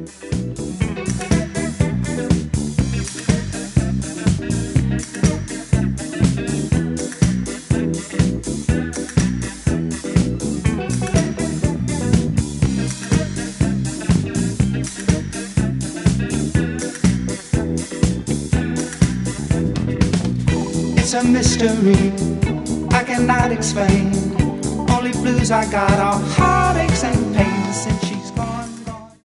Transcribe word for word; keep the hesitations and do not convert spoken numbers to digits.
It's a mystery I cannot explain. Only blues I got are heartaches and pain.